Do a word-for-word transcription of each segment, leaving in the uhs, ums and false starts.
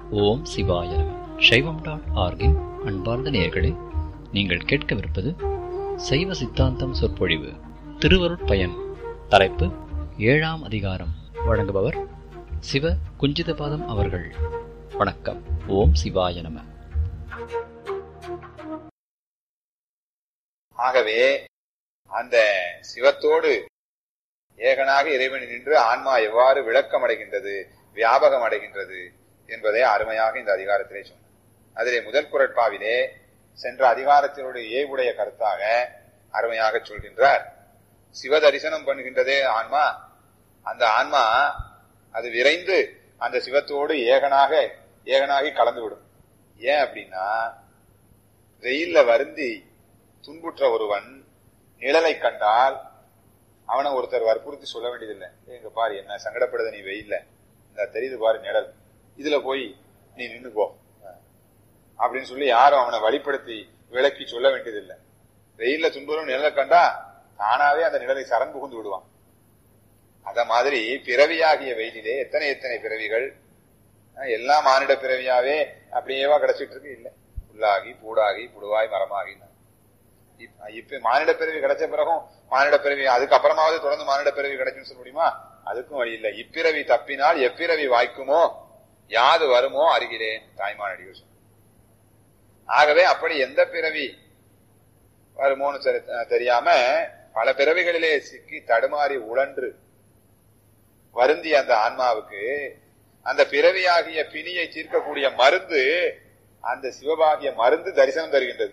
ஓம் சிவாய நம. சைவம் டாட் ஆர்கின் அன்பார்ந்த நேயர்களே, நீங்கள் கேட்கவிருப்பது சைவ சித்தாந்தம் சொற்பொழிவு திருவருட்பயன். தலைப்பு ஏழாம் அதிகாரம். வழங்குபவர் சிவ குஞ்சிதபாதம் அவர்கள். வணக்கம். ஓம் சிவாய நம. ஆகவே அந்த சிவத்தோடு ஏகனாக இறைவன் நின்று ஆன்மா எவ்வாறு விளக்கம் அடைகின்றது, வியாபகம் அடைகின்றது என்பதை அருமையாக இந்த அதிகாரத்திலே சொன்னார். அதிலே முதல் குறட்பாவிலே சென்ற அதிகாரத்தினுடைய ஏவுடைய கருத்தாக அருமையாக சொல்கின்றார். சிவ தரிசனம் பண்ணுகின்றதே ஆன்மா, அந்த ஆன்மா அது விரைந்து அந்த சிவத்தோடு ஏகனாக ஏகனாகி கலந்துவிடும். ஏன் அப்படின்னா, வெயில்ல வருந்தி துன்புற்ற ஒருவன் நிழலை கண்டால் அவனை ஒருத்தர் வற்புறுத்தி சொல்ல வேண்டியதில்லை. எங்க பாரு என்ன சங்கடப்படுத, நீ வெயில்ல இந்த தெரியுது பாரு நிழல், இதுல போய் நீ நின்னுக்கோ அப்படின்னு சொல்லி யாரும் அவனை வழிப்படுத்தி விளக்கி சொல்ல வேண்டியதில்லை. வெயில்ல துன்புறும் நிழலை கண்டா தானாவே அந்த நிழலை சரண் புகுந்து விடுவான். அத மாதிரி பிறவியாகிய வெயிலிலே எத்தனை எத்தனை பிறவிகள், எல்லாம் மானிட பிறவியாவே அப்படியேவா கிடைச்சிட்டு இருக்கு? இல்லை, புல்லாகி பூடாகி புடுவாய் மரமாகி. இப்ப மானிட பிறவி கிடைச்ச பிறகும் மானிட பிறவி அதுக்கப்புறமாவது தொடர்ந்து மானிட பிறவி கிடைக்கும்னு சொல்ல முடியுமா? அதுக்கும் வழி இல்லை. இப்பிறவி தப்பினால் எப்பிறவி வாய்க்குமோ யாது வருமோ அறிகிறேன் தாய்மான் அடிகள் சொன்ன. ஆகவே அப்படி எந்த பிறவி வருமோன்னு தெரியாம பல பிறவிகளிலே சிக்கி தடுமாறி உழன்று வருந்திய அந்த ஆன்மாவுக்கு அந்த பிறவியாகிய பிணியை தீர்க்கக்கூடிய மருந்து, அந்த சிவபாகிய மருந்து தரிசனம் தருகின்றது.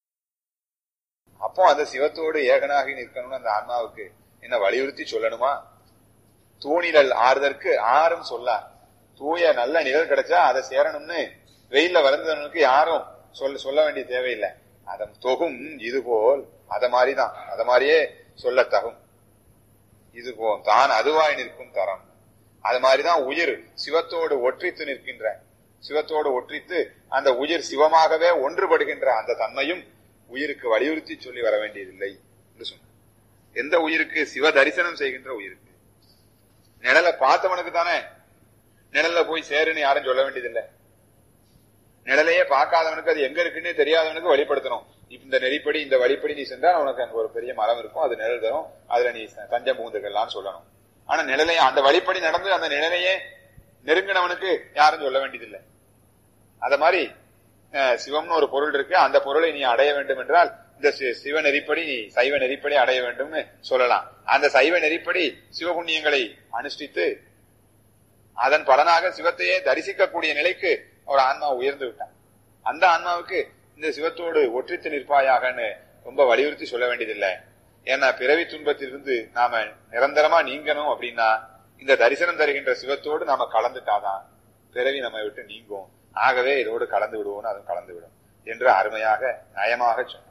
அப்போ அந்த சிவத்தோடு ஏகனாகி நிற்கணும்னு அந்த ஆன்மாவுக்கு என்ன வலியுறுத்தி சொல்லணுமா? தூணிழல் ஆறுதற்கு ஆறும் சொல்ல, தூய நல்ல நிழல் கிடைச்சா அதை சேரணும்னு வெயில்ல வருந்தவனுக்கு யாரும் சொல்ல சொல்ல வேண்டிய தேவையில்லை. அதன் தொகும் இதுபோல் அத மாதிரிதான், அத மாதிரியே சொல்ல தகும். இதுபோல் தான் அதுவாய் நிற்கும் தரம். அது மாதிரிதான் உயிர் சிவத்தோடு ஒற்றித்து நிற்கின்ற, சிவத்தோடு ஒற்றித்து அந்த உயிர் சிவமாகவே ஒன்றுபடுகின்ற அந்த தன்மையும் உயிருக்கு வலியுறுத்தி சொல்லி வர வேண்டியதில்லை என்று சொன்ன. எந்த உயிருக்கு? சிவ தரிசனம் செய்கின்ற உயிருக்கு. நிழலை பார்த்தவனுக்கு தானே நிழல்ல போய் சேருன்னு யாரும் சொல்ல வேண்டியதில்லை. நிழலையே பார்க்காதவனுக்கு, அது எங்க இருக்குன்னு தெரியாதவனுக்கு வழிபடுத்தணும். இந்த நெறிப்படி இந்த வழிப்படி நீ சென்றா உனக்கு அங்க ஒரு பெரிய மரம் இருக்கும், அது நிழல் தரும், அதுல நீ தஞ்சம் புகுந்துக்கலாம்னு சொல்லணும். ஆனா நிழலையே அந்த வழிப்படி நடந்து அந்த நிழலையே நெருங்கினவனுக்கு யாரும் சொல்ல வேண்டியதில்லை. அத மாதிரி சிவம்னு ஒரு பொருள் இருக்கு, அந்த பொருளை நீ அடைய வேண்டும் என்றால் இந்த சிவ நெறிப்படி நீ சைவ நெறிப்படி அடைய வேண்டும்னு சொல்லலாம். அந்த சைவ நெறிப்படி சிவபுண்ணியங்களை அனுஷ்டித்து அதன் பலனாக சிவத்தையே தரிசிக்கக்கூடிய நிலைக்கு ஒரு ஆன்மா உயர்ந்து விட்டான். அந்த ஆன்மாவுக்கு இந்த சிவத்தோடு ஒற்றித்து நிற்பாயாகன்னு ரொம்ப வலியுறுத்தி சொல்ல வேண்டியதில்லை. ஏன்னா பிறவி துன்பத்திலிருந்து நாம நிரந்தரமா நீங்கணும் அப்படின்னா இந்த தரிசனம் தருகின்ற சிவத்தோடு நாம கலந்துட்டாதான் பிறவி நம்ம விட்டு நீங்கும். ஆகவே இதோடு கலந்து விடுவோம், அதுவும் கலந்து விடும் என்று அருமையாக நயமாக சொன்னார்.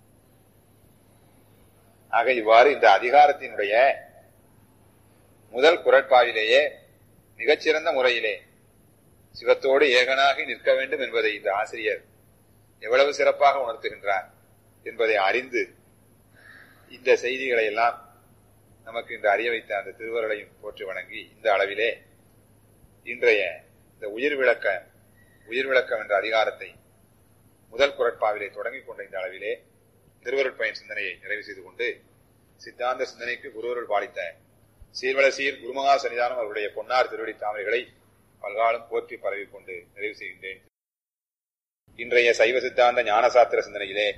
ஆக இவ்வாறு இந்த அதிகாரத்தினுடைய முதல் குறட்பாவிலேயே மிகச்சிறந்த முறையிலே சிவத்தோடு ஏகனாகி நிற்க வேண்டும் என்பதை இந்த ஆசிரியர் எவ்வளவு சிறப்பாக உணர்த்துகின்றார் என்பதை அறிந்து இந்த செய்திகளை எல்லாம் நமக்கு இன்று அறிய வைத்த அந்த திருவருளையும் போற்றி வணங்கி இந்த அளவிலே இன்றைய இந்த உயிர் விளக்க உயிர் விளக்கம் என்ற அதிகாரத்தை முதல் குறட்பாவிலே தொடங்கிக் கொண்ட இந்த அளவிலே திருவருட்பயன் சிந்தனையை நிறைவு செய்து கொண்டு சித்தாந்த சிந்தனைக்கு குருவருள் பாலித்த சீர்வள சீர் குருமகா சன்னிதானம் அவருடைய பொன்னார் திருவடி தாமரைகளை பல்காலம் போற்றி பரவி கொண்டு நிறைவு செய்கின்றேன். இன்றைய சைவ சித்தாந்த ஞானசாத்திர சிந்தனையிலே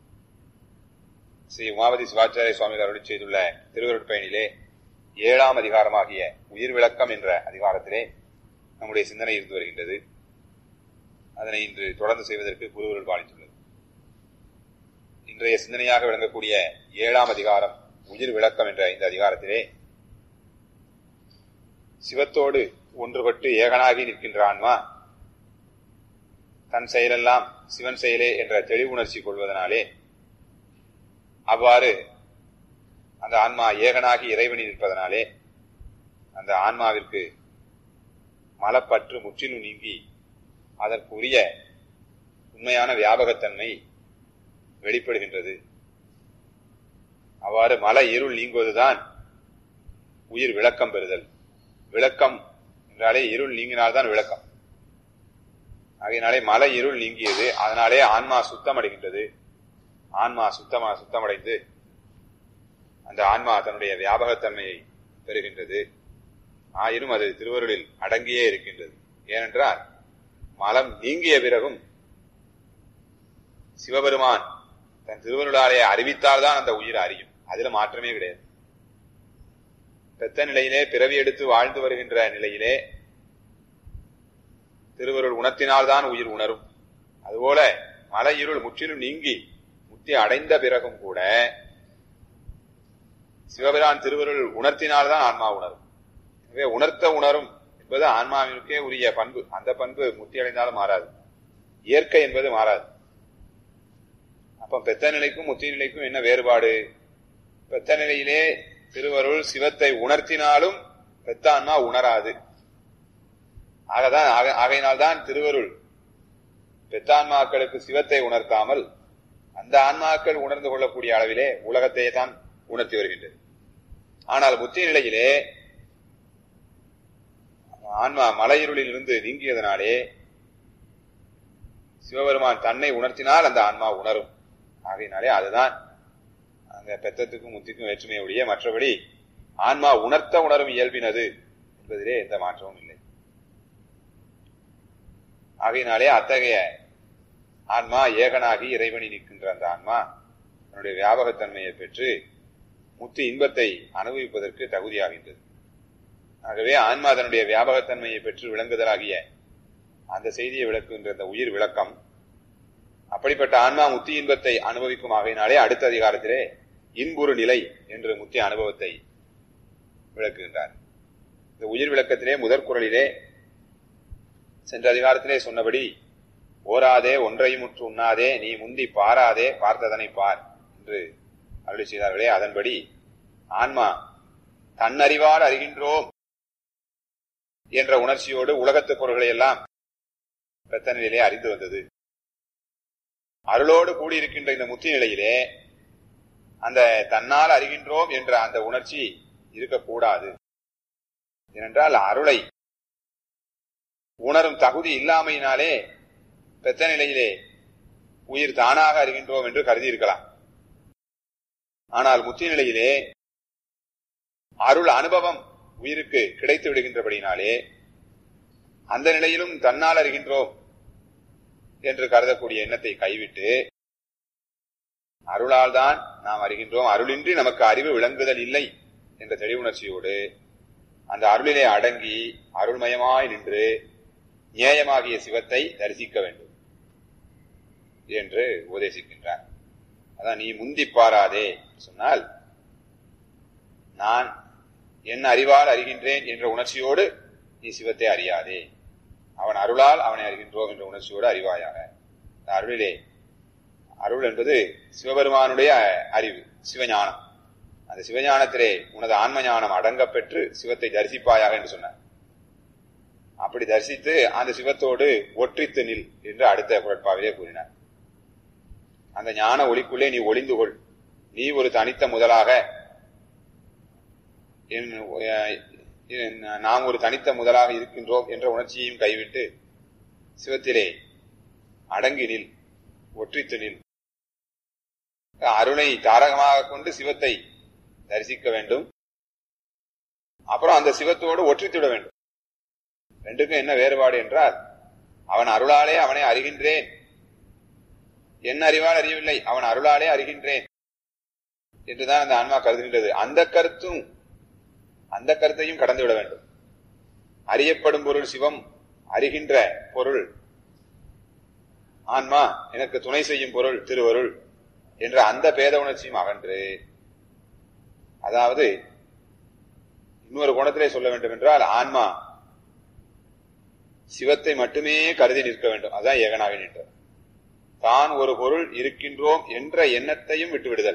ஸ்ரீ உமாபதி சிவாச்சாரிய சுவாமிகள் அருளி செய்துள்ள திருவருட்பயனிலே ஏழாம் அதிகாரமாகிய உயிர் விளக்கம் என்ற அதிகாரத்திலே நம்முடைய சிந்தனை இருந்து வருகின்றது. அதனை இன்று தொடர்ந்து செய்வதற்கு குருவருள் பாலித்துள்ளது. இன்றைய சிந்தனையாக விளங்கக்கூடிய ஏழாம் அதிகாரம் உயிர் விளக்கம் என்ற இந்த அதிகாரத்திலே சிவத்தோடு ஒன்றுபட்டு ஏகனாகி நிற்கின்ற ஆன்மா தன் செயலெல்லாம் சிவன் செயலே என்ற தெளிவுணர்ச்சி கொள்வதனாலே அவ்வாறு அந்த ஆன்மா ஏகனாகி இறைவனி நிற்பதனாலே அந்த ஆன்மாவிற்கு மலப்பற்று முற்றிலும் நீங்கி அதற்குரிய உண்மையான வியாபகத்தன்மை வெளிப்படுகின்றது. அவ்வாறு மல இருள் நீங்குவதுதான் உயிர் விளக்கம் பெறுதல். விளக்கம் என்றாலே இருள் நீங்கினால்தான் விளக்கம். ஆகையினாலே மலை இருள் நீங்கியது. அதனாலே ஆன்மா சுத்தம் அடைகின்றது. ஆன்மா சுத்தமா சுத்தமடைந்து அந்த ஆன்மா தன்னுடைய வியாபகத்தன்மையை பெறுகின்றது. ஆயினும் அது திருவருளில் அடங்கியே இருக்கின்றது. ஏனென்றால் மலம் நீங்கிய பிறகும் சிவபெருமான் தன் திருவருளாலே அறிவித்தால்தான் அந்த உயிர் அறியும். அதுல மாற்றமே கிடையாது. பெத்த நிலையிலே பிறவி எடுத்து வாழ்ந்து வருகின்ற நிலையிலே திருவருள் உணர்த்தினால்தான் உயிர் உணரும். அதுபோல மலை இருள் முற்றிலும் நீங்கி முக்தி அடைந்த பிறகும் கூட சிவபிரான் திருவருள் உணர்த்தினால்தான் ஆன்மா உணரும். எனவே உணர்த்த உணரும் என்பது ஆன்மாவிற்கே உரிய பண்பு. அந்த பண்பு முக்தி அடைந்தாலும் மாறாது. இயற்கை என்பது மாறாது. அப்ப பெத்த நிலைக்கும் முத்தி நிலைக்கும் என்ன வேறுபாடு? பெத்த நிலையிலே திருவருள் சிவத்தை உணர்த்தினாலும் பெத்த ஆன்மா உணராது. ஆகதான் ஆகையினால்தான் திருவருள் பெத்தான்மாக்களுக்கு சிவத்தை உணர்த்தாமல் அந்த ஆன்மாக்கள் உணர்ந்து கொள்ளக்கூடிய அளவிலே உலகத்தையே தான் உணர்த்தி வருகின்றது. ஆனால் முத்தி நிலையிலே ஆன்மா மலையிருளில் இருந்து நீங்கியதனாலே சிவபெருமான் தன்னை உணர்த்தினால் அந்த ஆன்மா உணரும். ஆகையினாலே அதுதான் அந்த பெத்தத்துக்கும் முத்திக்கும் வேற்றுமையுடைய. மற்றபடி ஆன்மா உணர்த்த உணரும் இயல்பினது என்பதிலே எந்த மாற்றமும் இல்லை. ஆகையினாலே அத்தகைய ஆன்மா ஏகனாகி இறைவனி நிற்கின்ற அந்த ஆன்மா தன்னுடைய வியாபகத்தன்மையை பெற்று முத்தி இன்பத்தை அனுபவிப்பதற்கு தகுதியாகின்றது. ஆகவே ஆன்மா தன்னுடைய வியாபகத்தன்மையை பெற்று விளங்குதலாகிய அந்த செய்தியை விளக்குகின்ற அந்த உயிர் விளக்கம். அப்படிப்பட்ட ஆன்மா முத்தி இன்பத்தை அனுபவிக்கும். ஆகையினாலே அடுத்த அதிகாரத்திலே இன்புறு நிலை என்று முத்தி அனுபவத்தை விளக்குகின்றார். இந்த உயிர் விளக்கத்திலே முதற் குறளிலே சென்ற அதிகாரத்திலே சொன்னபடி ஓராதே ஒன்றையும் முற்று உண்ணாதே நீ முந்தி பாராதே பார்த்ததனை பார் என்று அருளி செய்தார்களே, அதன்படி ஆன்மா தன்னறிவால் அறிகின்றோம் என்ற உணர்ச்சியோடு உலகத்து பொருள்களை எல்லாம் பெத்த நிலையிலே அறிந்து வந்தது. அருளோடு கூடியிருக்கின்ற இந்த முத்தி நிலையிலே அந்த தன்னால் அறிகின்றோம் என்ற அந்த உணர்ச்சி இருக்கக்கூடாது. ஏனென்றால் அருளை உணரும் தகுதி இல்லாமையினாலே பெத்த நிலையிலே உயிர் தானாக அறிகின்றோம் என்று கருதி இருக்கலாம். ஆனால் முத்தி நிலையிலே அருள் அனுபவம் உயிருக்கு கிடைத்து விடுகின்றபடினாலே அந்த நிலையிலும் தன்னால் அறிகின்றோம் என்று கருதக்கூடிய எண்ணத்தை கைவிட்டு அருளால் தான் நாம் அறிகின்றோம், அருளின்றி நமக்கு அறிவு விளங்குதல் இல்லை என்ற தெளிவுணர்ச்சியோடு அந்த அருளிலே அடங்கி அருள்மயமாய் நின்று நியாயமாகிய சிவத்தை தரிசிக்க வேண்டும் என்று உபதேசிக்கின்றார். அதான் நீ முந்தி பாராதே சொன்னால் நான் என் அறிவால் அறிகின்றேன் என்ற உணர்ச்சியோடு நீ சிவத்தை அறியாதே, அவன் அருளால் அவனை அறிகின்றோம் என்ற உணர்ச்சியோடு அறிவாயாக. அருளிலே அருள் என்பது சிவபெருமானுடைய அறிவு, சிவஞானம். அந்த சிவஞானத்திலே உனது ஆன்ம ஞானம் அடங்க பெற்று சிவத்தை தரிசிப்பாயாக என்று சொன்னார். அப்படி தரிசித்து அந்த சிவத்தோடு ஒற்றித்து நில் என்று அடுத்த குறட்பாவிலே கூறினார். அந்த ஞான ஒளிக்குள்ளே நீ ஒளிந்து கொள், நீ ஒரு தனித்த முதலாக நாம் ஒரு தனித்த முதலாக இருக்கின்றோம் என்ற உணர்ச்சியையும் கைவிட்டு சிவத்திலே அடங்கி நில், ஒற்றித்து நில். அருளை தாரகமாக கொண்டு சிவத்தை தரிசிக்க வேண்டும். அப்புறம் அந்த சிவத்தோடு ஒற்றித்துவிட வேண்டும். ரெண்டுக்கும் என்ன வேறுபாடு என்றால், அவன் அருளாலே அவனை அறிகின்றேன், என் அறிவால் அறியவில்லை, அவன் அருளாலே அறிகின்றேன் என்றுதான் அந்த ஆன்மா கருதுகின்றது. அந்த கருத்தும் அந்த கருத்தையும் கடந்து விட வேண்டும். அறியப்படும் பொருள் சிவம், அறிகின்ற பொருள் ஆன்மா, எனக்கு துணை செய்யும் பொருள் திருவருள் என்ற அந்த பேத உணர்ச்சியும் அகன்று, அதாவது இன்னொரு கோணத்திலே சொல்ல வேண்டும் என்றால் ஆன்மா சிவத்தை மட்டுமே கருதி நிற்க வேண்டும். அதுதான் ஏகனாக நின்றார். தான் ஒரு பொருள் இருக்கின்றோம் என்ற எண்ணத்தையும் விட்டுவிடுதல்.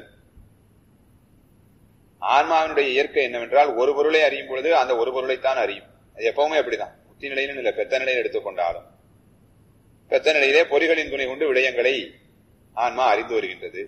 ஆன்மாவினுடைய இயற்கை என்னவென்றால் ஒரு பொருளை அறியும் பொழுது அந்த ஒரு பொருளைத்தான் அறியும். அது எப்பவுமே அப்படிதான். முத்தி நிலையிலும் இல்லை, பெத்த நிலையில் எடுத்துக்கொண்டாலும் பெத்த நிலையிலே பொறிகளின் துணை கொண்டு விடயங்களை ஆன்மா அறிந்து வருகின்றது.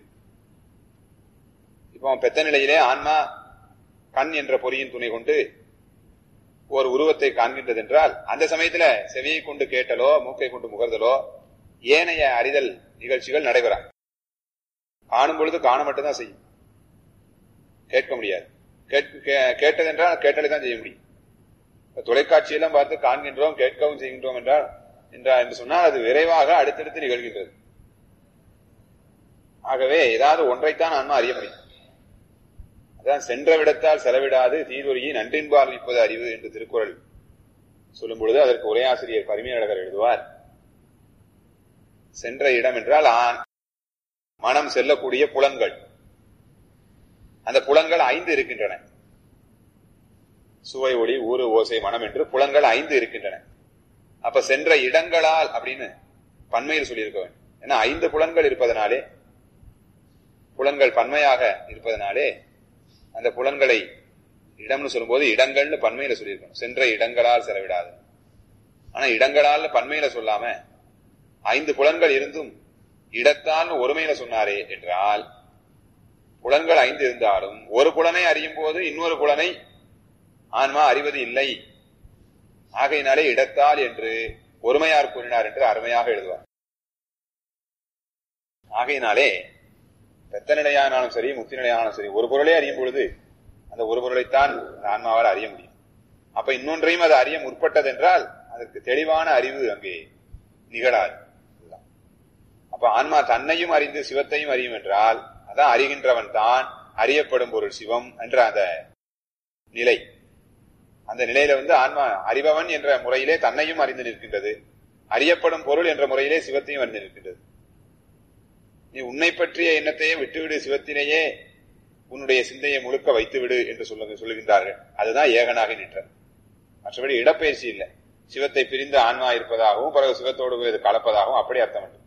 இப்போ பெத்த நிலையிலே ஆன்மா கண் என்ற பொறியின் துணை கொண்டு ஒரு உருவத்தை காண்கின்றது என்றால் அந்த சமயத்துல செவியை கொண்டு கேட்டலோ மூக்கை கொண்டு முகர்தலோ ஏனைய அறிதல் நிகழ்ச்சிகள் நடைபெறாது. காணும் பொழுது காண மட்டும்தான் செய்யும், கேட்க முடியாது. கேட்டது என்றால் கேட்டலை தான் செய்ய முடியும். தொலைக்காட்சியெல்லாம் பார்த்து காண்கின்றோம் கேட்கவும் செய்கின்றோம் என்றால் என்றால் என்று சொன்னால் அது விரைவாக அடுத்தடுத்து நிகழ்கின்றது. ஆகவே ஏதாவது ஒன்றைத்தான் ஆன்மா அறிய முடியும். அதான் சென்ற விடத்தால் செலவிடாது தீதுரையை நன்றின்பால் நிற்பது அறிவு என்று திருக்குறள் சொல்லும் பொழுது அதற்கு உரையாசிரியர் பரிமையழகர் எழுதுவார். சென்ற இடம் என்றால் மனம் செல்லக்கூடிய புலன்கள், அந்த புலன்கள் ஐந்து இருக்கின்றன. சுவை, ஒளி, ஊறு, ஓசை, மனம் என்று புலன்கள் ஐந்து இருக்கின்றன. அப்ப சென்ற இடங்களால் அப்படின்னு பன்மையில் சொல்லியிருக்க வேண்டும். ஏன்னா ஐந்து புலன்கள் இருப்பதனாலே, புலன்கள் பன்மையாக இருப்பதனாலே அந்த புலன்களை இடம்னு சொல்லும்போது இடங்கள்னு பன்மையில சொல்லியிருக்கணும். சென்ற இடங்களால் செலவிடாது. ஆனா இடங்களால் பன்மையில சொல்லாம ஐந்து புலன்கள் இருந்தும் இடத்தால் ஒருமையில சொன்னாரே என்றால், புலன்கள் ஐந்து இருந்தாலும் ஒரு புலனை அறியும் போது இன்னொரு புலனை ஆன்மா அறிவது இல்லை. ஆகையினாலே இடத்தால் என்று ஒருமையார் கூறினார் என்று அருமையாக எழுதுவார். ஆகையினாலே பெத்த நிலையானாலும் சரி முத்தி நிலையானாலும் சரி ஒரு பொருளை அறியும் பொழுது அந்த ஒரு பொருளைத்தான் ஆன்மாவால் அறிய முடியும். அப்ப இன்னொன்றையும் அது அறிய முற்பட்டது என்றால் அதற்கு தெளிவான அறிவு அங்கே நிகழாது. அப்ப ஆன்மா தன்னையும் அறிந்து சிவத்தையும் அறியும் என்றால் அதான் அறிகின்றவன் தான் அறியப்படும் பொருள் சிவம் என்ற அந்த நிலை. அந்த நிலையில வந்து ஆன்மா அறிபவன் என்ற முறையிலே தன்னையும் அறிந்து நிற்கின்றது, அறியப்படும் பொருள் என்ற முறையிலே சிவத்தையும் அறிந்து நிற்கின்றது. நீ உன்னை பற்றிய எண்ணத்தையே விட்டுவிடு, சிவத்திலேயே உன்னுடைய சிந்தையை முழுக்க வைத்துவிடு என்று சொல்லுங்க சொல்லுகின்றார்கள். அதுதான் ஏகனாக நிற்ற. மற்றபடி இடப்பெயர்ச்சி இல்லை. சிவத்தை பிரிந்து ஆன்மா இருப்பதாகவும் பிறகு சிவத்தோடு கலப்பதாகவும் அப்படி அர்த்தம் இல்லை.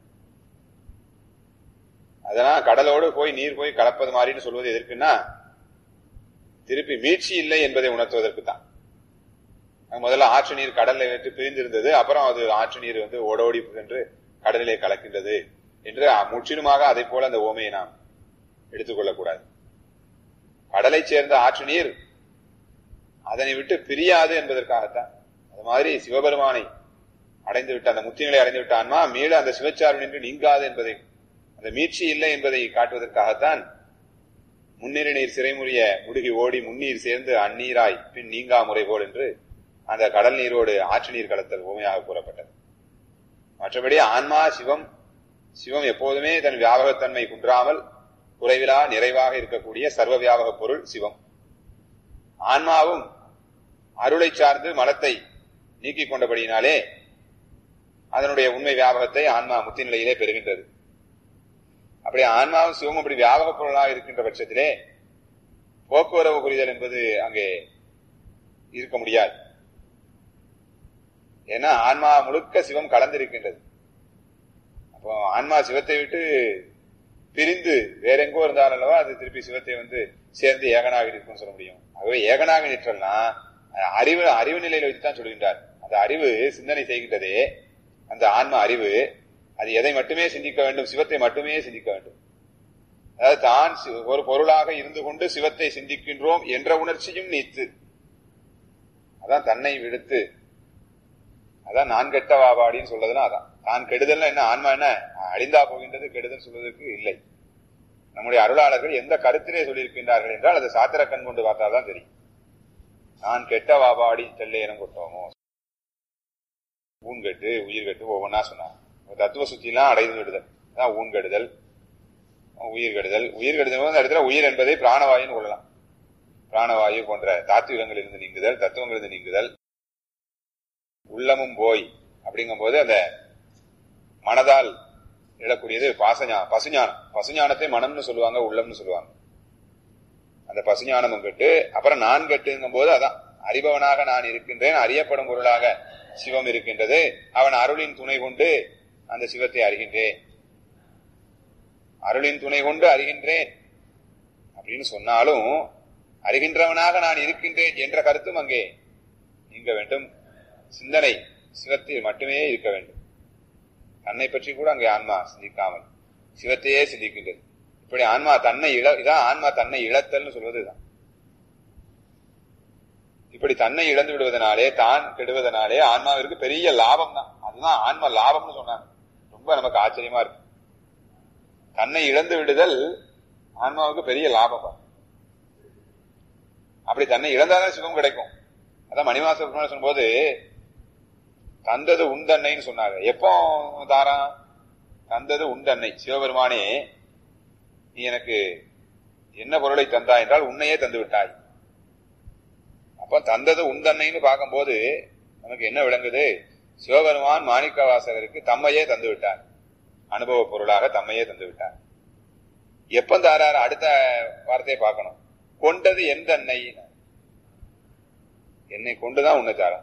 அதனால் கடலோடு போய் நீர் போய் கலப்பது மாதிரின்னு சொல்வது எதற்குன்னா திருப்பி மீட்சி இல்லை என்பதை உணர்த்துவதற்கு தான். முதல்ல ஆற்று நீர் கடல்ல வைத்து பிரிந்திருந்தது, அப்புறம் அது ஆற்று நீர் வந்து ஓடோடி சென்று கடலிலே கலக்கின்றது என்று முற்றிலுமாக அதை போல அந்த ஓமையை நாம் எடுத்துக்கொள்ளக்கூடாது. கடலை சேர்ந்த ஆற்று நீர் அதனை விட்டு பிரியாது என்பதற்காகத்தான். அது மாதிரி சிவபெருமானை அடைந்து விட்ட அந்த முத்திகளை அடைந்து விட்ட ஆன்மா மீள அந்த சிவச்சார்பு நின்று நீங்காது என்பதை, அந்த மீட்சி இல்லை என்பதை காட்டுவதற்காகத்தான் முன்னிறு நீர் சிறைமுறிய முடுகி ஓடி முன்னீர் சேர்ந்து அந்நீராய் பின் நீங்கா முறை போல் என்று அந்த கடல் நீரோடு ஆற்று நீர் கலத்தல் உண்மையாக கூறப்பட்டது. மற்றபடி ஆன்மா சிவம் சிவம் எப்போதுமே தன் வியாபகத்தன்மை குன்றாமல் குறைவிலா நிறைவாக இருக்கக்கூடிய சர்வ வியாபக பொருள் சிவம். ஆன்மாவும் அருளை சார்ந்து மலத்தை நீக்கிக் கொண்டபடியினாலே அதனுடைய உண்மை வியாபகத்தை ஆன்மா முத்தி நிலையிலே பெறுகின்றது. அப்படி ஆன்மாவும் சிவம் அப்படி வியாபக பொருளாக இருக்கின்ற பட்சத்திலே போக்குவரவு புரிதல் என்பது அங்கே இருக்க முடியாது. ஏன்னா ஆன்மா முழுக்க சிவம் கலந்திருக்கின்றது. அப்போ ஆன்மா சிவத்தை விட்டு பிரிந்து வேற எங்கோ இருந்தாலும் அல்லவா அது திருப்பி சிவத்தை வந்து சேர்ந்து ஏகனாக இருக்கும்னு சொல்ல முடியும். ஆகவே ஏகனாக நிற்றல்னா அறிவு அறிவு நிலையில வச்சுதான் சொல்கின்றார். அந்த அறிவு சிந்தனை செய்கின்றதே அந்த ஆன்மா அறிவு, அது எதை மட்டுமே சிந்திக்க வேண்டும், சிவத்தை மட்டுமே சிந்திக்க வேண்டும். அதாவது தான் ஒரு பொருளாக இருந்து கொண்டு சிவத்தை சிந்திக்கின்றோம் என்ற உணர்ச்சியும் நீத்து, அதான் தன்னை விடுத்து, அதான் நான் கெட்ட வாபாடின்னு சொல்றதுன்னா அதான். தான் கெடுதல் என்ன, ஆன்மா என்ன அழிந்தா போகின்றது, கெடுதல் சொல்வதற்கு இல்லை. நம்முடைய அருளாளர்கள் எந்த கருத்திலே சொல்லியிருக்கின்றார்கள் என்றால் அது சாத்திர கண் கொண்டு பார்த்தால்தான் தெரியும். நான் கெட்ட வாபாடி செல்லேனம் கொட்டோமோ, ஊன் கெட்டு உயிர் கெட்டு ஒவ்வொன்னா சொன்னாங்க. தத்துவ சுத்திலாம் அடைந்து விடுதல் அதான் ஊன் கெடுதல், உயிர் கெடுதல். உயிர் கெடுதல் அந்த இடத்துல உயிர் என்பதை பிராணவாயுன்னு கொள்ளலாம். பிராணவாயு போன்ற தாத்துவங்களிலிருந்து நீங்குதல், தத்துவங்களிலிருந்து நீங்குதல். உள்ளமும் போய் அப்படிங்கும் போது அந்த மனதால் எழக்கூடியது பாசஞா பசுஞானம். பசுஞானத்தை மனம்னு சொல்லுவாங்க, உள்ளம்னு சொல்லுவாங்க. அந்த பசுஞானமும் கெட்டு அப்புறம் நான் கெட்டுங்கும் போது அதான் அறிபவனாக நான் இருக்கின்றேன், அறியப்படும் பொருளாக சிவம் இருக்கின்றது, அவன் அருளின் துணை கொண்டு அந்த சிவத்தை அறிகின்றேன், அருளின் துணை கொண்டு அறிகின்றேன் அப்படின்னு சொன்னாலும் அறிகின்றவனாக நான் இருக்கின்றேன் என்ற கருத்தும் அங்கே நீங்க வேண்டும். சிந்தனை சிவத்தில் மட்டுமே இருக்க வேண்டும். தன்னை பற்றி கூட அங்கே ஆன்மா சிந்திக்காமல் சிவத்தையே சிந்திக்கின்றது. இப்படி ஆன்மா தன்னை இழ இதான் ஆன்மா தன்னை இழத்தல்னு சொல்வதுதான். இப்படி தன்னை இழந்து விடுவதனாலே, தான் கெடுவதனாலே ஆன்மாவிற்கு பெரிய லாபம் தான். அதுதான் ஆன்ம லாபம்னு சொன்னாங்க. ரொம்ப நமக்கு ஆச்சரியமா இருக்கு. தன்னை இழந்து விடுதல் ஆன்மாவுக்கு பெரிய லாபம். அப்படி தன்னை இழந்தாதான் சிவம் கிடைக்கும். அதான் மணிவாச சொல்லும்போது தந்தது உண்டன்னைன்னு சொன்னாங்க. எப்போ தாரா? தந்தது உண்டன்னை. சிவபெருமானே, நீ எனக்கு என்ன பொருளை தந்தாய் என்றால் உன்னையே தந்து விட்டாய். அப்ப தந்தது உண்டன்னைன்னு பார்க்கும்போது நமக்கு என்ன விளங்குது? சிவபெருமான் மாணிக்க வாசகருக்கு தம்மையே தந்து விட்டார். அனுபவ பொருளாக தம்மையே தந்து விட்டார். எப்ப தாராரு? அடுத்த வார்த்தையை பார்க்கணும். கொண்டது எந்த அன்னை? என்னை கொண்டுதான் உன்னை தாரா.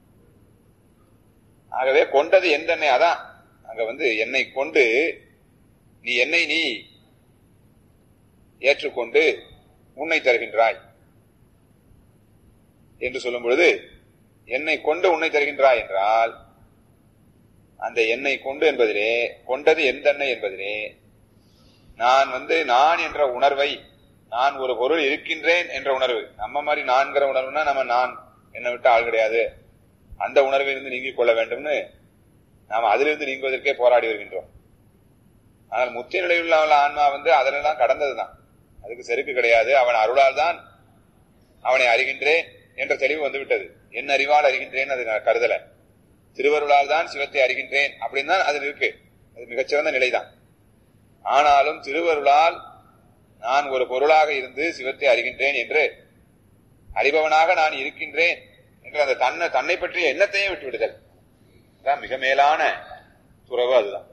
ஆகவே கொண்டது எந்த அன்னை? அதான் அங்க வந்து என்னை கொண்டு நீ என்னை நீ ஏற்றுக்கொண்டு உன்னை தருகின்றாய் என்று சொல்லும் பொழுது, என்னை கொண்டு உன்னை தருகின்றாய் என்றால் அந்த என்னை கொண்டு என்பதிலே, கொண்டது எந்த அன்னை என்பதிலே, நான் வந்து நான் என்ற உணர்வை, நான் ஒரு பொருள் இருக்கின்றேன் என்ற உணர்வு, நம்ம மாதிரி நான்கிற உணர்வுனா நம்ம நான் என்னை விட்டு ஆள் கிடையாது, அந்த உணர்விலிருந்து நீங்கிக் கொள்ள வேண்டும்னு நாம் அதிலிருந்து நீங்குவதற்கே போராடி வருகின்றோம். ஆனால் முத்தி நிலையில் உள்ள ஆன்மா வந்து அதிலெல்லாம் கடந்ததுதான். அதுக்கு செருக்கு கிடையாது. அவன் அருளால் தான் அவனை அறிகின்றேன் என்ற தெளிவு வந்துவிட்டது. என் அறிவால் அறிகின்றேன் அது கருதல. திருவருளால் தான் சிவத்தை அறிகின்றேன் அப்படின்னு தான் அதில் இருக்கு. அது மிகச்சிறந்த நிலைதான். ஆனாலும் திருவருளால் நான் ஒரு பொருளாக இருந்து சிவத்தை அறிகின்றேன் என்று அறிபவனாக நான் இருக்கின்றேன் என்று அந்த தன்னை தன்னை பற்றிய எண்ணத்தையே விட்டு விடுதல் மிக மேலான துறவு. அதுதான்.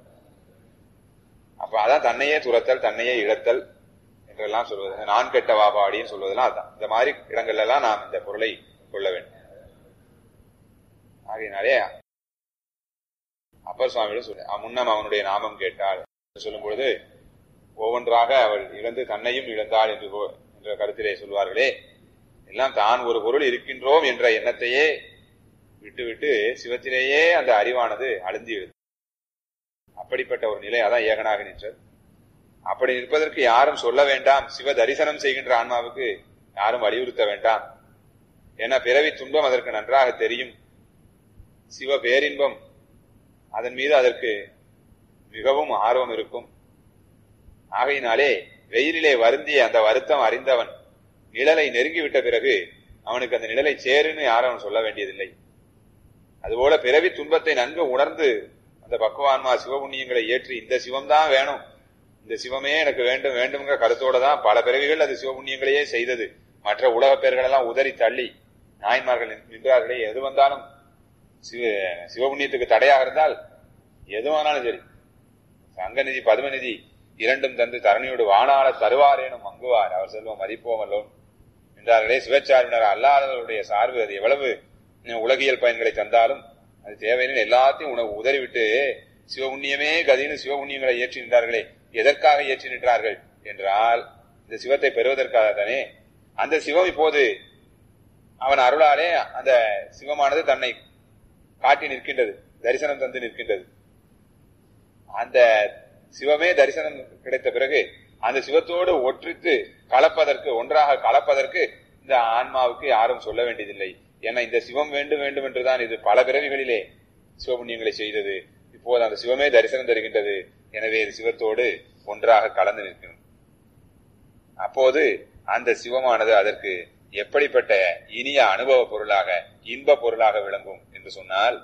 அப்ப அதான் தன்னையே துரத்தல், தன்னையே இழத்தல் என்றெல்லாம் சொல்வது. நான் கெட்ட வாபாடின்னு சொல்வதெல்லாம் அதுதான். இந்த மாதிரி இடங்கள்ல எல்லாம் நாம் இந்த பொருளை கொள்ள வேண்டும். ஆகையினாலே அப்பர் சுவாமியோட சொல்ல முன்னம் அவனுடைய நாமம் கேட்டாள் சொல்லும் பொழுது ஒவ்வொன்றாக அவள் இழந்து தன்னையும் இழந்தாள் என்று என்ற கருத்திலே சொல்வார்களே, எல்லாம் தான் ஒரு பொருள் இருக்கின்றோம் என்ற எண்ணத்தையே விட்டுவிட்டு சிவத்திலேயே அந்த அறிவானது அழுந்தி விடுது. அப்படிப்பட்ட ஒரு நிலை அதான் ஏகனாக நின்றது. அப்படி நிற்பதற்கு யாரும் சொல்ல வேண்டாம். சிவ தரிசனம் செய்கின்ற ஆன்மாவுக்கு யாரும் வலியுறுத்த வேண்டாம். ஏன்னா பிறவி துன்பம் அதற்கு நன்றாக தெரியும். சிவ பேரின்பம் அதன் மீது அதற்கு மிகவும் ஆர்வம் இருக்கும். ஆகையினாலே வெயிலிலே வருந்திய அந்த வருத்தம் அறிந்தவன் நிழலை நெருங்கிவிட்ட பிறகு அவனுக்கு அந்த நிழலை சேருன்னு யாரும் சொல்ல வேண்டியதில்லை. அதுபோல பிறவி துன்பத்தை நன்கு உணர்ந்து அந்த பக்குவான்மா சிவபுண்ணியங்களை ஏற்றி இந்த சிவம்தான் வேணும், இந்த சிவமே எனக்கு வேண்டும் வேண்டும்ங்கிற கருத்தோட தான் பல பிறவிகள் அது சிவபுண்ணியங்களையே செய்தது. மற்ற உலக பேர்கள் எல்லாம் உதறி தள்ளி நாயன்மார்கள் நின்றார்களே, எது வந்தாலும் சிவ சிவபுண்ணியத்துக்கு தடையாக இருந்தால் எதுவானாலும் சரி, சங்கநிதி பதுமநிதி இரண்டும் தந்து தரணியோடு வானால தருவாரேனும் மங்குவார் அவர் செல்வம் மதிப்போமல்லோன் என்றார்களே. சிவச்சார்பினர் அல்லாதவர்களுடைய சார்பு அது எவ்வளவு உலகியல் பயன்களை தந்தாலும் அது தேவையில்லை. எல்லாத்தையும் உணவு உதறிவிட்டு சிவபுண்ணியமே கதின்னு சிவபுண்ணியங்களை ஏற்றி நின்றார்களே. எதற்காக ஏற்றி நின்றார்கள் என்றால் இந்த சிவத்தை பெறுவதற்காக தானே. அந்த சிவம் இப்போது அவன் அருளாலே அந்த சிவமானது தன்னை காட்டி நிற்கின்றது, தரிசனம் தந்து நிற்கின்றது. அந்த சிவமே தரிசனம் கிடைத்த பிறகு அந்த சிவத்தோடு ஒற்றித்து கலப்பதற்கு, ஒன்றாக கலப்பதற்கு இந்த ஆன்மாவுக்கு யாரும் சொல்ல வேண்டியதில்லை. ஏன்னா இந்த சிவம் வேண்டும் வேண்டும் என்றுதான் இது பல பிறவிகளிலே சிவபுண்ணியங்களை செய்தது. இப்போது அந்த சிவமே தரிசனம் தருகின்றது. எனவே இது சிவத்தோடு ஒன்றாக கலந்து நிற்கும். அப்போது அந்த சிவமானது அதற்கு எப்படிப்பட்ட இனிய அனுபவ பொருளாக, இன்ப பொருளாக விளங்கும் என்று சொன்னால்,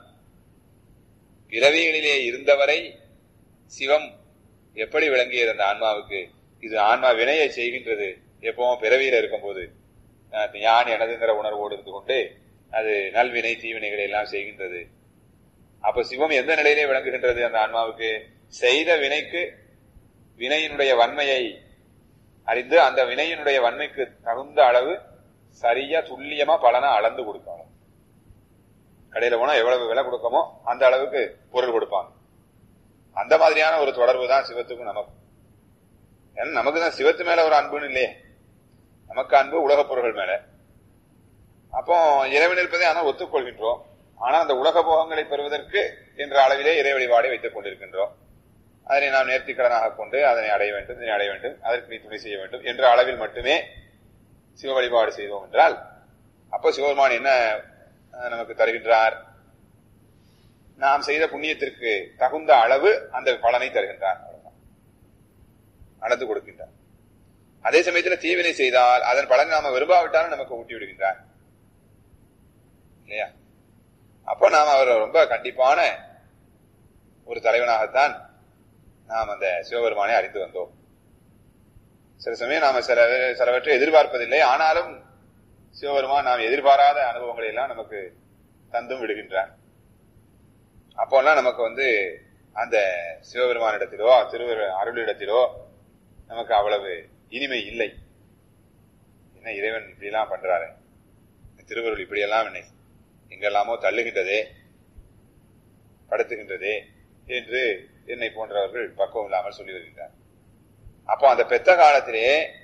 பிறவிகளிலே இருந்தவரை சிவம் எப்படி விளங்கியது அந்த ஆன்மாவுக்கு? இது ஆன்மா வினையை செய்கின்றது. எப்பவும் பிறவியில இருக்கும் போது யான் எனதுங்கிற உணர்வோடு இருந்து கொண்டு அது நல்வினை தீவினைகளை எல்லாம் செய்கின்றது. அப்ப சிவம் எந்த நிலையிலே விளங்குகின்றது அந்த ஆன்மாவுக்கு? செய்த வினைக்கு வினையினுடைய வன்மையை அறிந்து அந்த வினையினுடைய வன்மைக்கு தகுந்த அளவு சரியா துல்லியமா பலனை அளந்து கொடுப்பாங்க. கடையில போனா எவ்வளவு விலை கொடுக்கமோ அந்த அளவுக்கு பொருள் கொடுப்பாங்க. அந்த மாதிரியான ஒரு தொடர்பு தான் சிவத்துக்கும் நமக்கு. ஏன்னா நமக்கு தான் சிவத்து மேல ஒரு அன்புன்னு இல்லையே. நமக்கு அன்பு உலக பொருள்கள் மேல. அப்போ இறைவன் இருப்பதை ஆனால் ஒத்துக்கொள்கின்றோம். ஆனா அந்த உலக போகங்களை பெறுவதற்கு என்ற அளவிலே இறை வழிபாடை வைத்துக் கொண்டிருக்கின்றோம். அதனை நாம் நேர்த்திக்கடனாக கொண்டு அதனை அடைய வேண்டும், இதனை அடைய வேண்டும், அதற்கு நீ துணை செய்ய வேண்டும் என்ற அளவில் மட்டுமே சிவ வழிபாடு செய்தோம் என்றால் அப்ப சிவபெருமான் என்ன நமக்கு தருகின்றார்? நாம் செய்த புண்ணியத்திற்கு தகுந்த அளவு அந்த பலனை தருகின்றார், அளந்து கொடுக்கின்றார். அதே சமயத்தில் தீவினை செய்தால் அதன் பலனை நாம விரும்பாவிட்டாலும் நமக்கு ஊட்டி விடுகின்றார் இல்லையா? அப்ப நாம் அவர் ரொம்ப கண்டிப்பான ஒரு தலைவனாகத்தான் நாம் அந்த சிவபெருமானை அறிந்து வந்தோம். சில சமயம் நாம சில சிலவற்றை எதிர்பார்ப்பதில்லை, ஆனாலும் சிவபெருமான் நாம் எதிர்பாராத அனுபவங்களை எல்லாம் நமக்கு தந்தும் விடுகின்றார். அப்போல்லாம் நமக்கு வந்து அந்த சிவபெருமானிடத்திலோ திருவரு அருளிடத்திலோ நமக்கு அவ்வளவு இனிமை இல்லை. என்ன இறைவன் இப்படி எல்லாம் பண்றாரு, திருவருள் இப்படியெல்லாம் என்னை எங்கெல்லாமோ தள்ளுகின்றதே படுத்துகின்றதே என்று என்னை போன்றவர்கள் பக்குவம் இல்லாமல் சொல்லி வருகின்றார். அப்போ அந்த பெத்த காலத்திலே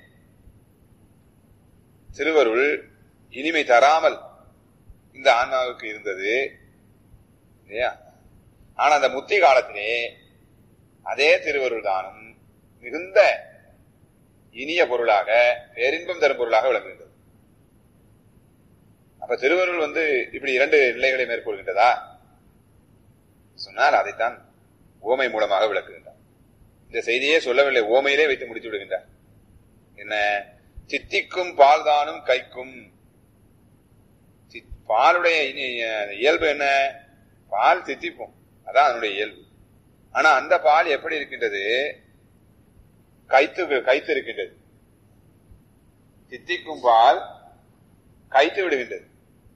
திருவருள் இனிமை தராமல் இந்த ஆன்மாவுக்கு இருந்தது இல்லையா? ஆனா அந்த முத்தி காலத்திலே அதே திருவருள் தானும் மிகுந்த இனிய பொருளாக பேரின்பம் தரும் பொருளாக விளங்குகின்றது. அப்ப திருவருள் வந்து இப்படி இரண்டு நிலைகளை மேற்கொள்கின்றதா சொன்னால் அதைத்தான் ஓமை மூலமாக விளக்குகின்றார். இந்த செய்தியே சொல்லவில்லை, ஓமையிலே வைத்து முடித்து விடுகின்றார். என்ன? சித்திக்கும் பால் தானும் கைக்கும். பாலுடைய இயல்பு என்ன? பால் தித்திப்போம், அதான் அதனுடைய இயல்பு. ஆனா அந்த பால் எப்படி இருக்கின்றது? கைத்து கைத்து இருக்கின்றது. தித்திக்கும் பால் கைத்து விடுகின்றது.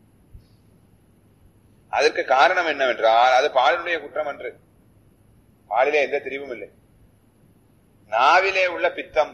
அதற்கு காரணம் என்னவென்றால் அது பாலினுடைய குற்றம் அன்று. பாலிலே எந்த திரிவும் இல்லை. நாவிலே உள்ள பித்தம்,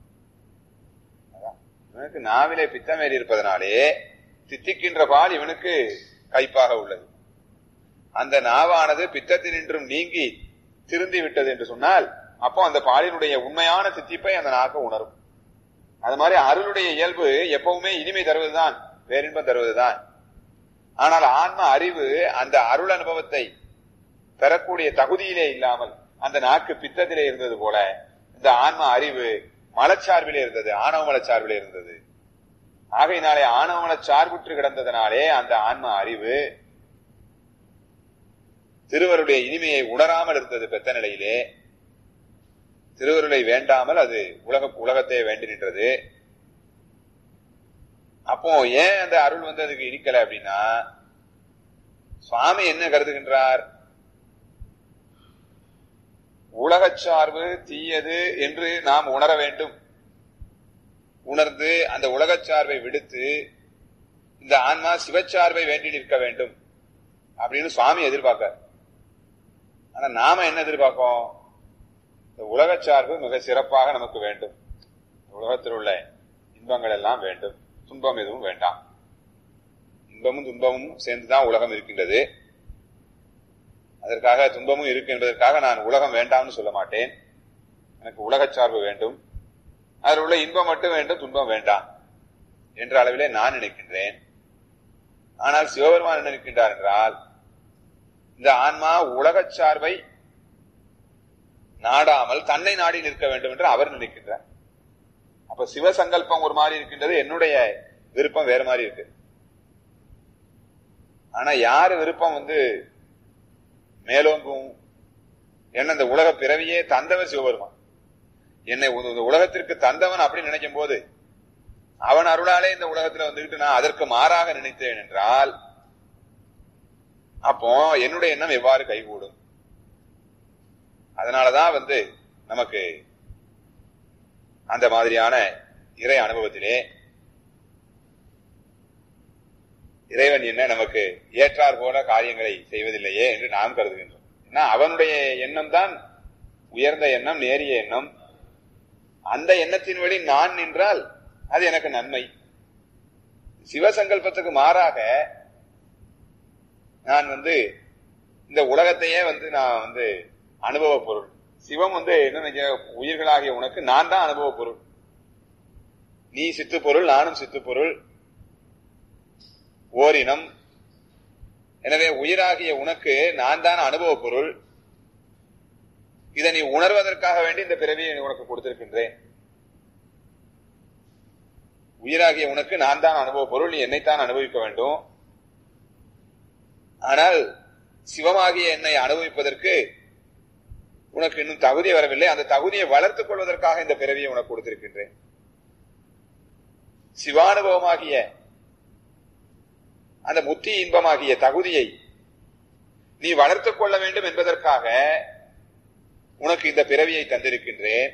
இவனுக்கு நாவிலே பித்தம் ஏறி இருப்பதனாலே தித்திக்கின்ற பால் இவனுக்கு கைப்பாக உள்ளது. அந்த நாவானது பித்தத்தினின்றும் நீங்கி திருந்தி விட்டது என்று சொன்னால் அப்போ அந்த பாலினுடைய உண்மையான தித்திப்பை அந்த நாக்கு உணரும். அது மாதிரி அருளுடைய இயல்பு எப்பவுமே இனிமை தருவதுதான், பேரின்பம் தருவதுதான். ஆனால் ஆன்ம அறிவு அந்த அருள் அனுபவத்தை பெறக்கூடிய தகுதியிலே இல்லாமல் அந்த நாக்கு பித்தத்திலே இருந்தது போல இந்த ஆன்ம அறிவு மலச்சார்பிலே இருந்தது, ஆணவ மலச்சார்பிலே இருந்தது. ஆகையினாலே ஆணவ மலச்சார்புற்று கிடந்ததனாலே அந்த ஆன்ம அறிவு திருவருடைய இனிமையை உணராமல் இருந்தது. பெத்த நிலையிலே திருவருளை வேண்டாமல் அது உலக உலகத்தை வேண்டி நின்றது. அப்போ ஏன் அந்த அருள் வந்து அதுக்கு இனிக்கல அப்படின்னா சுவாமி என்ன கருதுகின்றார்? உலகச் சார்பு தீயது என்று நாம் உணர வேண்டும். உணர்ந்து அந்த உலகச் சார்பை விடுத்து இந்த ஆன்மா சிவச்சார்பை வேண்டி நிற்க வேண்டும் அப்படின்னு சுவாமி எதிர்பார்க்க. ஆனா நாம என்ன எதிர்பார்க்கோம்? இந்த உலகச் சார்பு மிக சிறப்பாக நமக்கு வேண்டும், உலகத்தில் உள்ள இன்பங்கள் எல்லாம் வேண்டும், துன்பம் எதுவும் வேண்டாம். இன்பமும் துன்பமும் சேர்ந்துதான் உலகம் இருக்கின்றது. அதற்காக துன்பமும் இருக்கு என்பதற்காக நான் உலகம் வேண்டாம்னு சொல்ல மாட்டேன். எனக்கு உலகச் சார்பு வேண்டும், அதில் உள்ள இன்பம் மட்டும் வேண்டும், துன்பம் வேண்டாம் என்ற அளவிலே நான் நினைக்கின்றேன். ஆனால் சிவபெருமான் என்ன நினைக்கின்றார் என்றால் இந்த ஆன்மா உலகச் சார்பை நாடாமல் தன்னை நாடி நிற்க வேண்டும் என்று அவர் நினைக்கின்றார். அப்ப சிவசங்கல்பம் ஒரு மாதிரி இருக்கின்றது, என்னுடைய விருப்பம் வேற மாதிரி இருக்கு. ஆனா யாரு விருப்பம் வந்து மேலோங்கும்? என்ன இந்த உலக பிறவியே தந்தவன் சிவபெருமான். என்னை உலகத்திற்கு தந்தவன் அப்படி நினைக்கும் போது அவன் அருளாலே இந்த உலகத்துல வந்துகிட்டு நான் அதற்கு மாறாக நினைத்தேன் என்றால் அப்போ என்னுடைய எண்ணம் எவ்வாறு கைகூடும்? அதனாலதான் வந்து நமக்கு அந்த மாதிரியான இறை அனுபவத்திலே இறைவன் என்ன நமக்கு ஏற்றார் போல காரியங்களை செய்வதில்லையே என்று நாம் கருதுகின்றோம். ஏன்னா அவனுடைய எண்ணம் தான் உயர்ந்த எண்ணம், நேரிய எண்ணம். அந்த எண்ணத்தின் வழி நான் நின்றால் அது எனக்கு நன்மை. சிவசங்கல்பத்துக்கு மாறாக நான் வந்து இந்த உலகத்தையே வந்து நான் வந்து அனுபவ பொருள், சிவம் வந்து என்ன உயிர்களாகிய உனக்கு நான் தான் அனுபவ பொருள், நீ சித்து பொருள், நானும் சித்து பொருள், ஓரினம். எனவே உயிராகிய உனக்கு நான் தான் அனுபவ பொருள். இதை நீ உணர்வதற்காக வேண்டி இந்த பிறவியை உனக்கு கொடுத்திருக்கின்றேன். உயிராகிய உனக்கு நான் தான் அனுபவ பொருள், நீ என்னைத்தான் அனுபவிக்க வேண்டும். ஆனால் சிவமாகிய என்னை அனுபவிப்பதற்கு உனக்கு இன்னும் தகுதி வரவில்லை. அந்த தகுதியை வளர்த்துக் கொள்வதற்காக இந்த பிறவியை உனக்கு கொடுத்திருக்கின்றேன். சிவானுபவமாகிய அந்த முத்தி இன்பமாகிய தகுதியை நீ வளர்த்துக் கொள்ள வேண்டும் என்பதற்காக உனக்கு இந்த பிறவியை தந்திருக்கின்றேன்.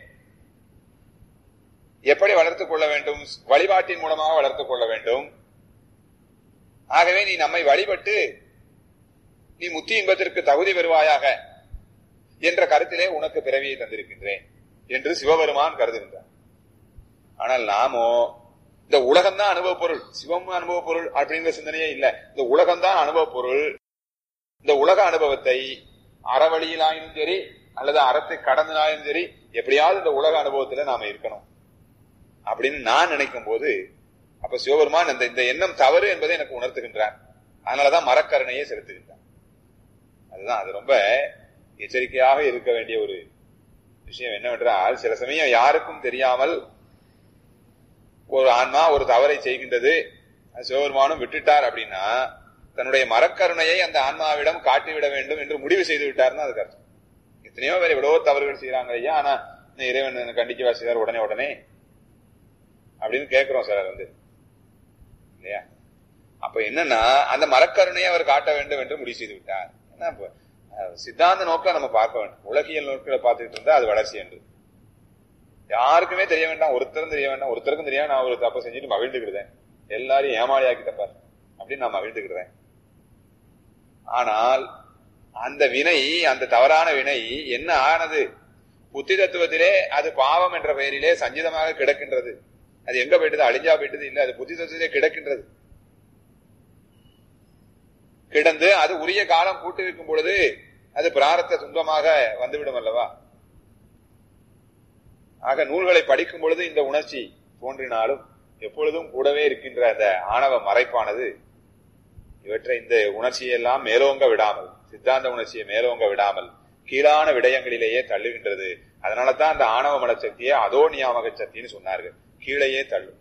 எப்படி வளர்த்துக் கொள்ள வேண்டும்? வழிபாட்டின் மூலமாக வளர்த்துக் கொள்ள வேண்டும். ஆகவே நீ நம்மை வழிபட்டு நீ முத்தி இன்பத்திற்கு தகுதி பெறுவாயாக என்ற கருத்திலே உனக்கு பிறவியை தந்திருக்கின்றேன் என்று சிவபெருமான் கருதுகின்றார். ஆனால் நாமோ இந்த உலகம்தான் அனுபவ பொருள், சிவம் அனுபவ பொருள் அப்படிங்கிற சிந்தனையே இல்லை. இந்த உலகம்தான் அனுபவ பொருள். இந்த உலக அனுபவத்தை அறவழியிலாயும் சரி அல்லது அறத்தை கடந்தினாலும் சரி எப்படியாவது இந்த உலக அனுபவத்துல நாம இருக்கணும் அப்படின்னு நான் நினைக்கும் போது அப்ப சிவபெருமான் இந்த இந்த எண்ணம் தவறு என்பதை எனக்கு உணர்த்துகின்றார். அதனாலதான் மரக்கருணையை செலுத்துகின்றார். அதுதான் அது ரொம்ப எச்சரிக்கையாக இருக்க வேண்டிய ஒரு விஷயம் என்னவென்றால், சில சமயம் யாருக்கும் தெரியாமல் ஒரு ஆன்மா ஒரு தவறை செய்கின்றது, சிவபெருமானும் விட்டுட்டார் அப்படின்னா தன்னுடைய மரக்கருணையை அந்த ஆன்மாவிடம் காட்டிவிட வேண்டும் என்று முடிவு செய்து விட்டார்னா அதுக்கு அர்த்தம். எத்தனையோ பேர் எவ்வளவோ தவறுகள் செய்யறாங்க ஐயா, ஆனா இறைவன் கண்டிக்கவா செய்வார் உடனே உடனே அப்படின்னு கேட்கிறோம் சிலர் வந்து இல்லையா. அப்ப என்னன்னா அந்த மரக்கருணையை அவர் காட்ட வேண்டும் என்று முடிவு செய்து விட்டார். என்ன சித்தாந்த நோக்கில நம்ம பார்க்க வேண்டும். உலகியல் நோக்கில பார்த்துக்கிட்டு இருந்தா அது வளர்ச்சி என்று யாருக்குமே தெரிய வேண்டாம், ஒருத்தரும் தெரிய வேண்டாம். ஒருத்தருக்கும் தெரியாம நான் ஒரு தப்பை செஞ்சுட்டு மகிழ்ந்துக்கிடுதேன், எல்லாரையும் ஏமாளி ஆக்கிட்டப்பார் அப்படின்னு நான் மகிழ்ந்துக்கிடுறேன். ஆனால் அந்த வினை, அந்த தவறான வினை என்ன ஆனது? புத்தி தத்துவத்திலே அது பாவம் என்ற பெயரிலே சஞ்சிதமாக கிடக்கின்றது. அது எங்க போயிட்டது? அழிஞ்சா போயிட்டது இல்லை, அது புத்தி தத்துவத்திலே கிடக்கின்றது. கிடந்து அது உரிய காலம் கூட்டி வைக்கும் பொழுது அது பிராரத்த துன்பமாக வந்துவிடும் அல்லவா. ஆக நூல்களை படிக்கும் பொழுது இந்த உணர்ச்சி தோன்றினாலும் எப்பொழுதும் கூடவே இருக்கின்ற அந்த ஆணவ மறைப்பானது இவற்றை இந்த உணர்ச்சியெல்லாம் மேலோங்க விடாமல், சித்தாந்த உணர்ச்சியை மேலோங்க விடாமல் கீழான விடயங்களிலேயே தள்ளுகின்றது. அதனால தான் அந்த ஆணவ மனசக்தியை அதோ நியாமக சக்தின்னு சொன்னார்கள், கீழையே தள்ளும்.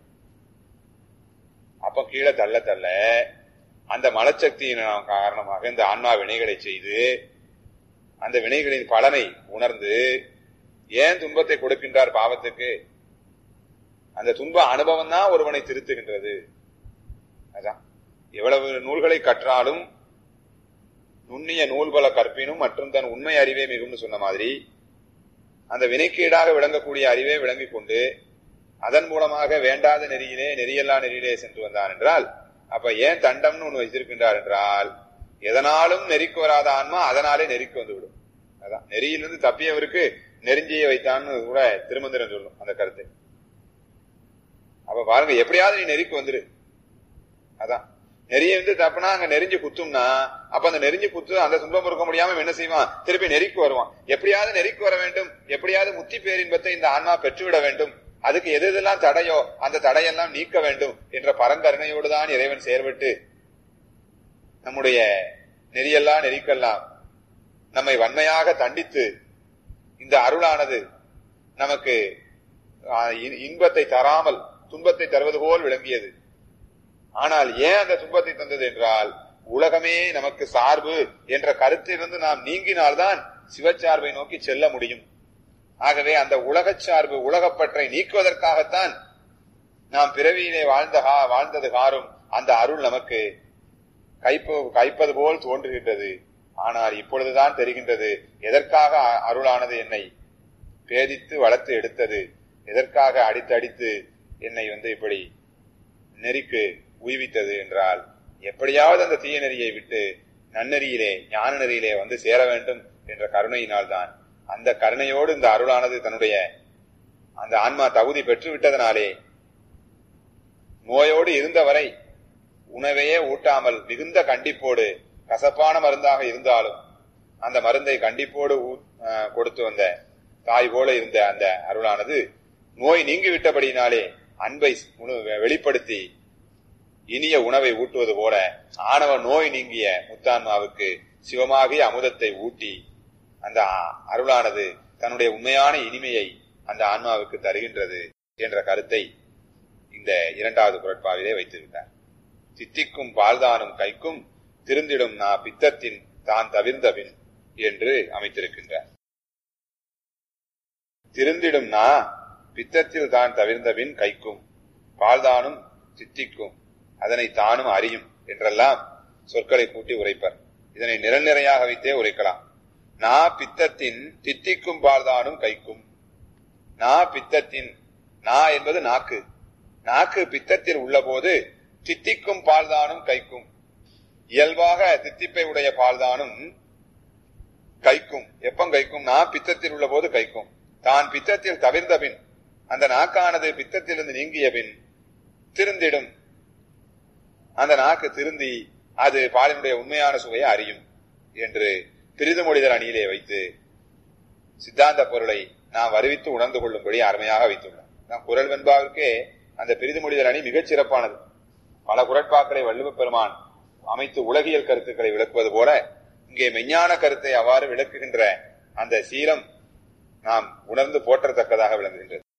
அப்ப கீழே தள்ள தள்ள அந்த மலச்சக்தியின் காரணமாக இந்த ஆன்மா வினைகளை செய்து அந்த வினைகளின் பலனை உணர்ந்து ஏன் துன்பத்தை கொடுக்கின்றார் பாவத்துக்கு? அந்த துன்ப அனுபவம் தான் ஒருவனை திருத்துகின்றது. அதான் எவ்வளவு நூல்களை கற்றாலும் நுண்ணிய நூல்பல கற்பினும் மற்றும் தன் உண்மை அறிவே மிகும்னு சொன்ன மாதிரி அந்த வினைக்கீடாக விளங்கக்கூடிய அறிவே விளங்கிக் கொண்டு அதன் மூலமாக வேண்டாத நெறியிலே நெறியல்லா நெறியிலே சென்று வந்தான் என்றால், அப்ப ஏன் தண்டம்னு ஒண்ணு வச்சிருக்கின்றார் என்றால், எதனாலும் நெறிக்கு வராத ஆன்மா அதனாலே நெறிக்கு வந்துவிடும். அதான் நெறியிலிருந்து தப்பியவருக்கு நெருஞ்சியை வைத்தான்னு கூட திருமந்திரம் சொல்லும் அந்த கருத்தை. அப்ப பாருங்க, எப்படியாவது நீ நெறிக்கு வந்துரு. அதான் நெறிய வந்து தப்புனா அங்க நெறிஞ்சு குத்தும்னா அப்ப அந்த நெறிஞ்சு குத்து அந்த துன்பம் இருக்க முடியாம என்ன செய்வான்? திருப்பி நெறிக்கு வருவான். எப்படியாவது நெறிக்கு வர வேண்டும், எப்படியாவது முத்தி பேரின்பத்தை இந்த ஆன்மா பெற்றுவிட வேண்டும், அதுக்கு எது எதெல்லாம் தடையோ அந்த தடையெல்லாம் நீக்க வேண்டும் என்ற பரங்கருணையோடு தான் இறைவன் செயல்பட்டு நம்முடைய நெறியெல்லாம் நெறிக்கெல்லாம் நம்மை வன்மையாக தண்டித்து இந்த அருளானது நமக்கு இன்பத்தை தராமல் துன்பத்தை தருவது போல் விளங்கியது. ஆனால் ஏன் அந்த துன்பத்தை தந்தது என்றால், உலகமே நமக்கு சார்பு என்ற கருத்திலிருந்து நாம் நீங்கினால்தான் சிவச்சார்பை நோக்கி செல்ல முடியும். ஆகவே அந்த உலக சார்பு உலகப்பற்றை நீக்குவதற்காகத்தான் நாம் பிறவியிலே வாழ்ந்த வாழ்ந்தது காரும் அந்த அருள் நமக்கு கைப்பு கைப்பது போல் தோன்றுகின்றது. ஆனால் இப்பொழுதுதான் தெரிகின்றது எதற்காக அருளானது என்னை பேதித்து வளர்த்து எடுத்தது, எதற்காக அடித்து அடித்து என்னை வந்து இப்படி நெறிக்கு உய்வித்தது என்றால், எப்படியாவது அந்த தீய நெறியை விட்டு நன்னெறியிலே ஞான நெறியிலே வந்து சேர வேண்டும் என்ற கருணையினால்தான். அந்த கருணையோடு இந்த அருளானது தன்னுடைய அந்த ஆன்மா தகுதி பெற்று விட்டதனாலே நோயோடு இருந்தவரை உணவையே ஊட்டாமல் மிகுந்த கண்டிப்போடு, கசப்பான மருந்தாக இருந்தாலும் அந்த மருந்தை கண்டிப்போடு கொடுத்து வந்த தாய் போல இருந்த அந்த அருளானது நோய் நீங்கி விட்டபடினாலே அன்பை வெளிப்படுத்தி இனிய உணவை ஊட்டுவது போல ஆணவ நோய் நீங்கிய முத்தான்மாவுக்கு சிவமாகிய அமுதத்தை ஊட்டி அந்த அருளானது தன்னுடைய உண்மையான இனிமையை அந்த ஆன்மாவுக்கு தருகின்றது என்ற கருத்தை இந்த இரண்டாவது குறட்பாவிலே வைத்திருந்தார். தித்திக்கும் பால்தானும் கைக்கும் திருந்திடும் நா பித்தத்தின் தான் தவிர்ந்தபின் என்று அமைத்திருக்கின்றார். திருந்திடும் நா பித்தத்தில் தான் தவிர்ந்தபின் கைக்கும், பால்தானும் தித்திக்கும், அதனை தானும் அறியும் என்றெல்லாம் சொற்களை கூட்டி உரைப்பர். இதனை நிரல்நிறையாக வைத்தே உரைக்கலாம். நா பித்தத்தின் தித்திக்கும் பால்தானும் கைக்கும். நா பித்தத்தின், நா என்பது நாக்கு, நாக்கு பித்தத்தில் உள்ள போது தித்திக்கும் பால்தானும் கைக்கும். இயல்பாக தித்திப்பை உடைய பால்தானும் கைக்கும். எப்பம் கைக்கும்? நா பித்தத்தில் உள்ள போது கைக்கும். தான் பித்தத்தில் தவிர்ந்த பின், அந்த நாக்கானது பித்தத்திலிருந்து நீங்கிய பின் திருந்திடும். அந்த நாக்கு திருந்தி அது பாலினுடைய உண்மையான சுவையை அறியும் என்று பிரிது மொழிதல் அணியிலே வைத்து சித்தாந்த பொருளை நாம் அறிவித்து உணர்ந்து கொள்ளும்படி அருமையாக வைத்துள்ளோம். நாம் குறள் வெண்பாவிற்கே அந்த பிரிது மொழிதல் அணி மிகச் சிறப்பானது. பல குறட்பாக்களை வள்ளுவப் பெருமான் அமைத்து உலகியல் கருத்துக்களை விளக்குவது போல இங்கே மெஞ்ஞான கருத்தை அவ்வாறு விளக்குகின்ற அந்த சீலம் நாம் உணர்ந்து போற்றத்தக்கதாக விளங்குகின்றது.